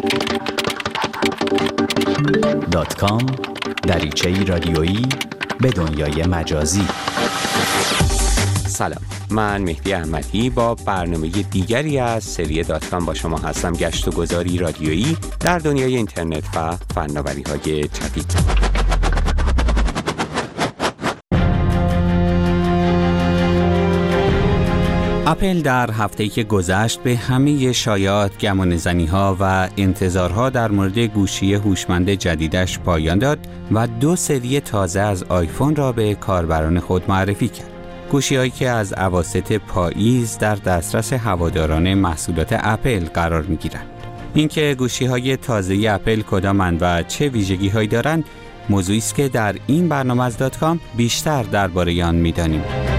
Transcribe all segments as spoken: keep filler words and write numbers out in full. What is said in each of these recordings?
دات کام دریچه‌ای رادیویی به دنیای مجازی. سلام، من مهدی احمدی با برنامه دیگری از سری دات کام با شما هستم. گشت و گذاری رادیویی در دنیای اینترنت و فناوری‌های جدید. اپل در هفته‌ای که گذشت به همه شایعات، گمانه‌زنی‌ها و انتظارها در مورد گوشی هوشمند جدیدش پایان داد و دو سری تازه از آیفون را به کاربران خود معرفی کرد. گوشی‌هایی که از اواسط پاییز در دسترس هواداران محصولات اپل قرار می‌گیرند. اینکه گوشی‌های تازه اپل کدامند و چه ویژگی‌هایی دارند، موضوعی است که در این برنامه از دات کام بیشتر درباره آن می‌دانیم.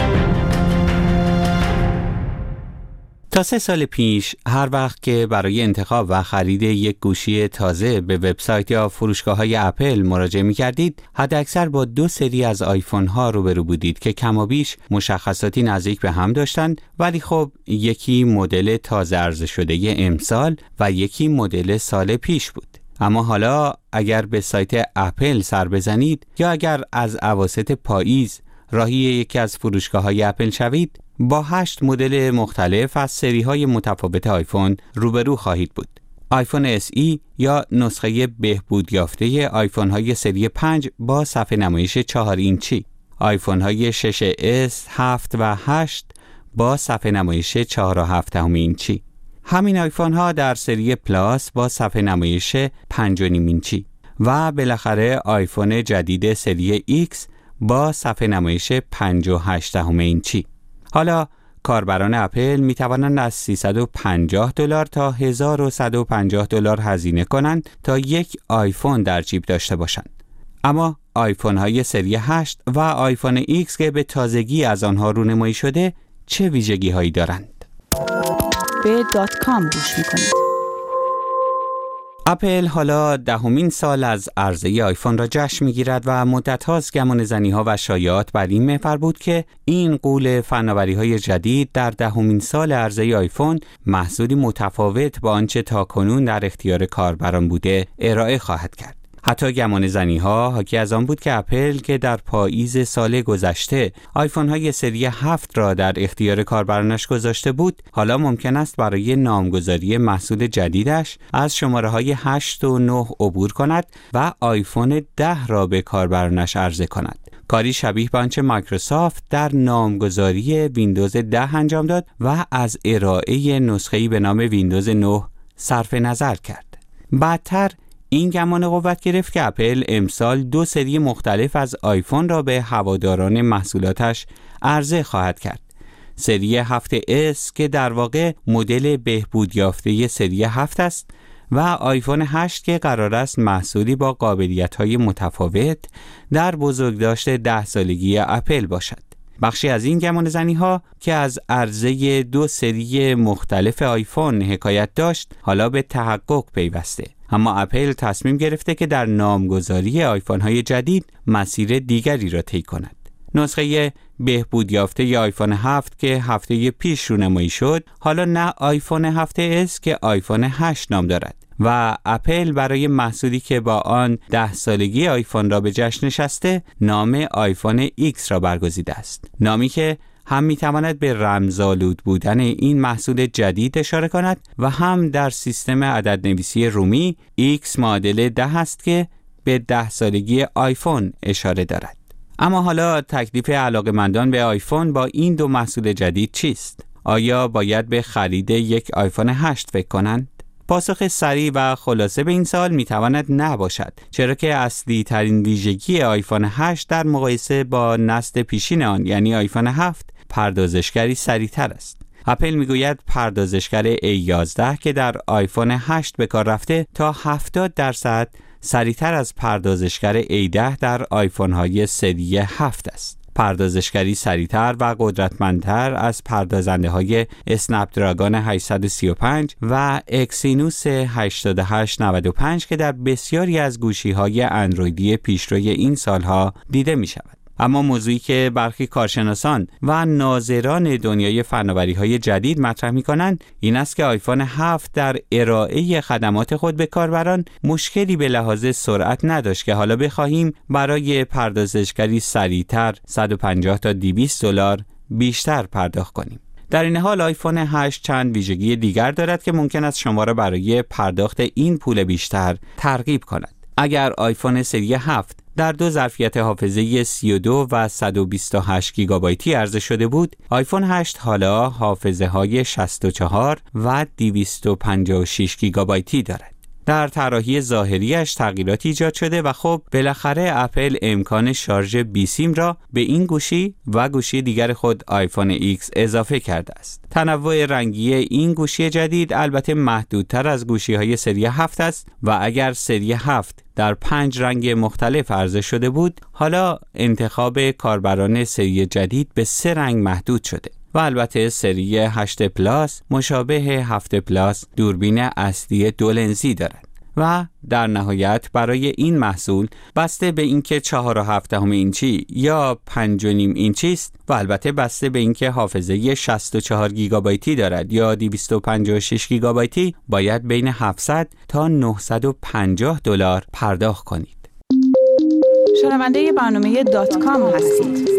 تا سه سال پیش هر وقت که برای انتخاب و خرید یک گوشی تازه به وبسایت یا فروشگاه‌های اپل مراجعه می‌کردید، حداکثر با دو سری از آیفون‌ها روبرو بودید که کمابیش مشخصاتی نزدیک به هم داشتند، ولی خب یکی مدل تازه عرضه شده امسال و یکی مدل سال پیش بود. اما حالا اگر به سایت اپل سر بزنید یا اگر از اواسط پاییز راهی یکی از فروشگاه‌های اپل شوید، با هشت مدل مختلف از سری‌های متفاوت آیفون روبرو خواهید بود. آیفون اس ای یا نسخه بهبود یافته آیفون‌های سری پنج با صفحه نمایش چهار اینچی، آیفون‌های شش اس، هفت و هشت با صفحه نمایش چهار و هفت دهم اینچی. همین آیفون‌ها در سری پلاس با صفحه نمایش پنج و نیم اینچی و بالاخره آیفون جدید سری ایکس با صفحه نمایش پنج و هشت دهم اینچی. حالا کاربران اپل می توانند از سیصد و پنجاه دلار تا هزار و صد و پنجاه دلار هزینه کنند تا یک آیفون در جیب داشته باشند. اما آیفون های سری هشت و آیفون ایکس که به تازگی از آنها رونمایی شده چه ویژگی هایی دارند؟ به دات کام گوش می کنید. اپل حالا دهمین سال از عرضه آیفون را جشن می‌گیرد و مدت هاست گمانه‌زنی‌ها و شایعات بر این محور بود که این غول فناوری‌های جدید در دهمین سال عرضه آیفون محصولی متفاوت با آنچه تاکنون در اختیار کاربران بوده ارائه خواهد کرد. حتی گمانه‌زنی‌ها حاکی از آن بود که اپل که در پاییز سال گذشته آیفون‌های سری هفت را در اختیار کاربرانش گذاشته بود، حالا ممکن است برای نامگذاری محصول جدیدش از شماره‌های هشت و نه عبور کند و آیفون ده را به کاربرانش عرضه کند. کاری شبیه به آنچه مایکروسافت در نامگذاری ویندوز ده انجام داد و از ارائه نسخه‌ای به نام ویندوز نه صرف نظر کرد. بعدتر این گمان قوت گرفت که اپل امسال دو سری مختلف از آیفون را به هواداران محصولاتش عرضه خواهد کرد. سری هفت اس که در واقع مدل بهبود یافته سری هفت است و آیفون هشت که قرار است محصولی با قابلیت‌های متفاوت در بزرگداشت ده سالگی اپل باشد. بخشی از این گمانه‌زنی‌ها که از عرضه دو سری مختلف آیفون حکایت داشت حالا به تحقق پیوسته. اما اپل تصمیم گرفته که در نامگذاری آیفون‌های جدید مسیر دیگری را طی کند. نسخه بهبود یافته آیفون هفت که هفته پیش رونمایی شد، حالا نه آیفون هفت اس که آیفون هشت نام دارد و اپل برای محصولی که با آن ده سالگی آیفون را به جشن نشسته، نام آیفون ایکس را برگزیده است. نامی که هم میتواند به رمزآلود بودن این محصول جدید اشاره کند و هم در سیستم عددنویسی رومی X معادل ده است که به ده سالگی آیفون اشاره دارد. اما حالا تکلیف علاقه‌مندان به آیفون با این دو محصول جدید چیست؟ آیا باید به خرید یک آیفون هشت فکر کنند؟ پاسخ سریع و خلاصه به این سوال میتواند نباشد، چرا که اصلی ترین ویژگی آیفون هشت در مقایسه با نسل پیشین آن یعنی آیفون هفت پردازشگری سریعتر است. اپل میگوید پردازشگر ای یازده که در آیفون هشت به کار رفته تا هفتاد درصد سریعتر از پردازشگر ای ده در آیفون های سری هفت است. پردازشگری سریعتر و قدرتمندتر از پردازنده های اسنپ دراگون هشتصد و سی و پنج و اکسینوس هشتاد و هشت نود و پنج که در بسیاری از گوشی های اندرویدی پیشروی این سالها دیده می شود. اما موضوعی که برخی کارشناسان و ناظران دنیای فناوری‌های جدید مطرح می‌کنند این است که آیفون هفت در ارائه خدمات خود به کاربران مشکلی به لحاظ سرعت نداشت که حالا بخواهیم برای پردازشگری سریعتر صد و پنجاه تا دویست دلار بیشتر پرداخت کنیم. در این حال آیفون هشت چند ویژگی دیگر دارد که ممکن است شما را برای پرداخت این پول بیشتر ترغیب کند. اگر آیفون سری هفت در دو ظرفیت حافظه سی و دو و صد و بیست و هشت گیگابایتی عرضه شده بود، آیفون هشت حالا حافظه های شصت و چهار و دویست و پنجاه و شش گیگابایتی دارد. در طراحی ظاهریش تغییراتی ایجاد شده و خب بالاخره اپل امکان شارژ بی سیم را به این گوشی و گوشی دیگر خود آیفون ایکس اضافه کرده است. تنوع رنگی این گوشی جدید البته محدودتر از گوشی‌های سری هفت است و اگر سری هفت در پنج رنگ مختلف عرضه شده بود، حالا انتخاب کاربران سری جدید به سه رنگ محدود شده. و البته سری هشت پلاس مشابه هفت پلاس دوربین اصلی دو لنزی دارد و در نهایت برای این محصول بسته به اینکه چهار و هفت دهم اینچی یا پنج و نیم اینچی است و البته بسته به اینکه حافظه شصت و چهار گیگابایتی دارد یا دویست و پنجاه و شش گیگابایتی باید بین هفتصد تا نهصد و پنجاه دلار پرداخت کنید. شنونده برنامه دات کام هستید.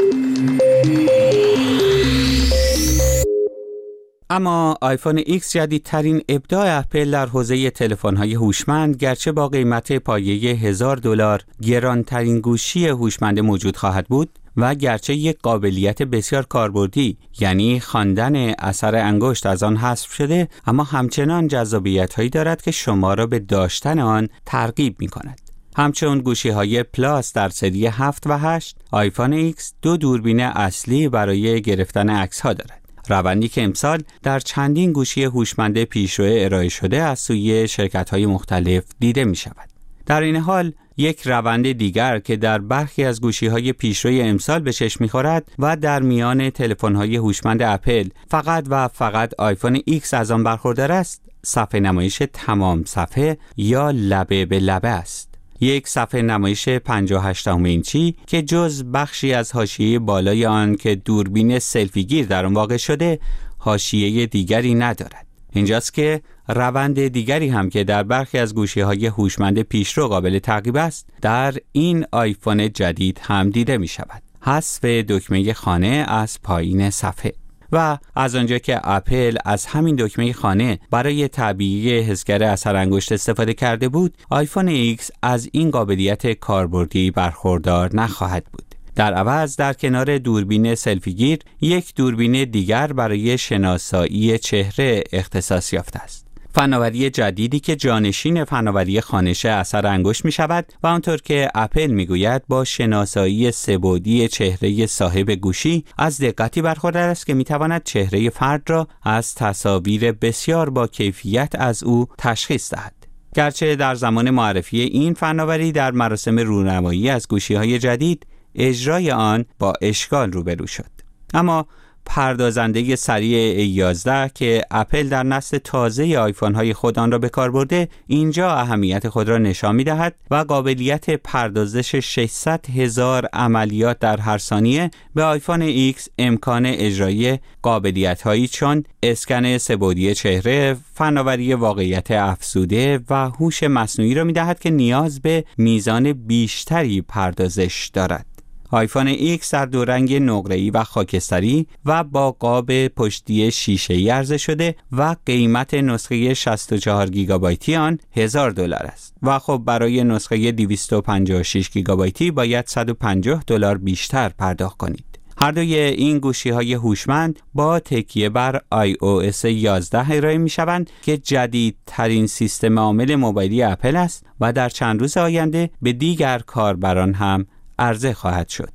اما آیفون ایکس جدیدترین ابداع اپل در حوزه تلفن‌های هوشمند گرچه با قیمت پایه هزار دلار گرانترین گوشی هوشمند موجود خواهد بود و گرچه یک قابلیت بسیار کاربردی یعنی خواندن اثر انگشت از آن حذف شده، اما همچنان جذابیت‌هایی دارد که شما را به داشتن آن ترغیب می‌کند. همچون گوشی‌های پلاس در سری هفت و هشت، آیفون ایکس دو دوربین اصلی برای گرفتن عکس‌ها دارد. روندی که امسال در چندین گوشی هوشمند پیشرو ارائه شده از سوی شرکت‌های مختلف دیده می‌شود. در این حال یک روند دیگر که در برخی از گوشی‌های پیشروی امسال به چشم می‌خورد و در میان تلفن‌های هوشمند اپل فقط و فقط آیفون ایکس از آن برخوردار است، صفحه نمایش تمام صفحه یا لبه به لبه است. یک صفحه نمایش پنجاه و هشت اینچی که جز بخشی از حاشیه بالای آن که دوربین سلفی گیر در آن واقع شده، حاشیه دیگری ندارد. اینجاست که روند دیگری هم که در برخی از گوشی‌های هوشمند پیشرو قابل تعقیب است، در این آیفون جدید هم دیده می شود. حذف دکمه خانه از پایین صفحه. و از آنجا که اپل از همین دکمه خانه برای تعبیه حسگر اثر انگشت استفاده کرده بود، آیفون ایکس از این قابلیت کاربردی برخوردار نخواهد بود. در عوض در کنار دوربین سلفی گیر یک دوربین دیگر برای شناسایی چهره اختصاص یافته است. فناوری جدیدی که جانشین فناوری خوانش اثر انگشت می شود و آنطور که اپل می گوید با شناسایی سه‌بعدی چهره صاحب گوشی از دقتی برخوردار است که می تواند چهره فرد را از تصاویر بسیار با کیفیت از او تشخیص دهد. گرچه در زمان معرفی این فناوری در مراسم رونمایی از گوشی‌های جدید اجرای آن با اشکال روبرو شد، اما پردازنده سریع ای یازده که اپل در نسل تازه آیفون های خود آن را به کار برده، اینجا اهمیت خود را نشان می دهد و قابلیت پردازش ششصد هزار عملیات در هر ثانیه به آیفون ایکس امکان اجرای قابلیت هایی چون اسکن سه‌بعدی چهره، فناوری واقعیت افزوده و هوش مصنوعی را می دهد که نیاز به میزان بیشتری پردازش دارد. آیفون ایکس در دو رنگ نقره‌ای و خاکستری و با قاب پشتی شیشه‌ای عرضه شده و قیمت نسخه شصت و چهار گیگابایتی آن هزار دلار است و خب برای نسخه دویست و پنجاه و شش گیگابایتی باید صد و پنجاه دلار بیشتر پرداخت کنید. هر دوی این گوشی‌های هوشمند با تکیه بر آی او اس یازده ارائه می‌شوند که جدیدترین سیستم عامل موبایلی اپل است و در چند روز آینده به دیگر کاربران هم عرضه خواهد شد.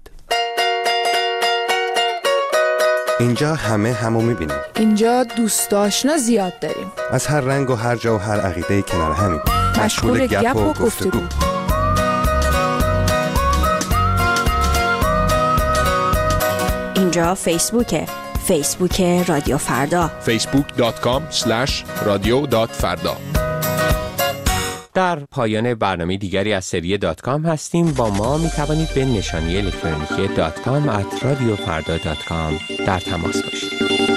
اینجا همه همو می‌بینیم. اینجا دوست آشنا زیاد داریم. از هر رنگ و هر جا و هر عقیده‌ای کنار همیم. مشغول گپ و گفتگو. اینجا فیسبوکه. فیسبوک رادیو فردا. فیسبوک دات کام اسلش رادیو دات فردا. در پایان برنامه دیگری از سری دات کام هستیم. با ما می توانید به نشانی الکترونیکی دات کام ات رادیو فردا دات کام در تماس باشید.